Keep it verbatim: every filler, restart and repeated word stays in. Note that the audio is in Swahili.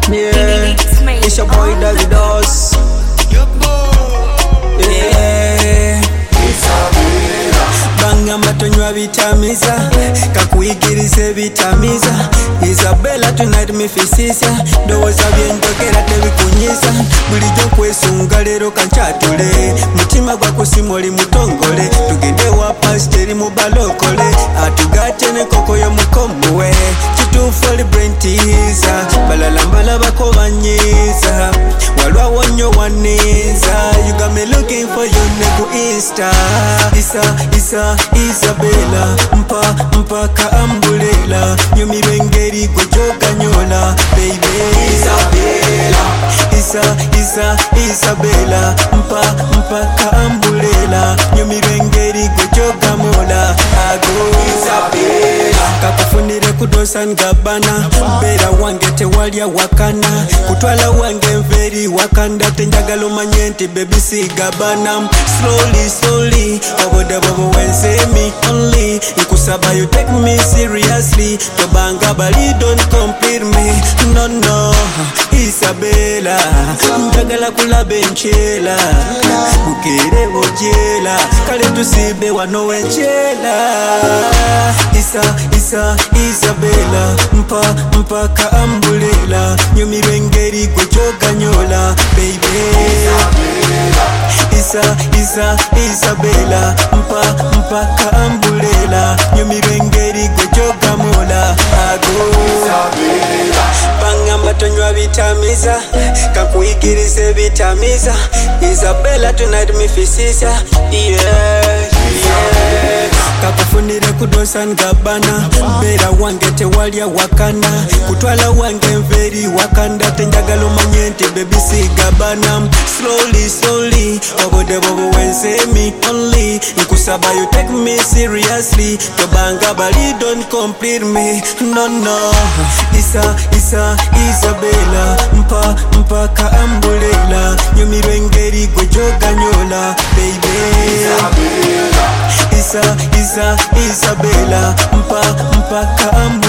Yeah, it's your boy Davidos. Yeah, bangamba tonywa bitamiza kakuyigirize bitamiza Isabella tonight mifisisa dowoza byenjogera tebikunyiza bulijjo kwesunga lero kanchatule mutima gwakusima oli mutongole tugende wa pasteri mubalokole atugate ne koko yo mukomuwe kituufu oli brentiza balalambala bako banyiza walwa wonyo waniza you got me looking for you ne ku Insta Isa Isa Isabella mpa mpaka ambulela nyumirwe ngeri gojoga nyola baby Isabella Isa Isa Isabella mpa mpaka ambulela nyumirwe ngeri gojoga mola ago Isabella kakufunire kudosa ngabana bera wange tewalya wakana kutwala wange mveri wakanda tenjagalo manyenti baby sigabana slowly slowly oboda bobo when say me only inkusaba you take me seriously tobanga bali don't compare me no no Isabella njagala kulabe nchela mukere ojela kale tusibe wano wenchela Isa Isa Isabella mpa mpaka ambulela nyumirwe ngeri gojoga nyola baby Isa Isa Isabella mpa mpaka ambulela nyumirwe ngeri gojoga mola ago bangamba tonywa bitamiza kakuyigirize bitamiza Isabella tonight mifisisa yeah yeah kakufunire kudosa ngabana bera wange tewalya wakana kutwala wange mveri wakanda tenjagalo manyenti baby sigabana slowly slowly obode bobo when say me only inkusaba you take me seriously tobanga bali don't complete me no no Isa Isa Isabella mpa mpaka ambulela nyumirwe ngeri gojoga nyola baby Isa Isa Isabella mpa mpaka ambulela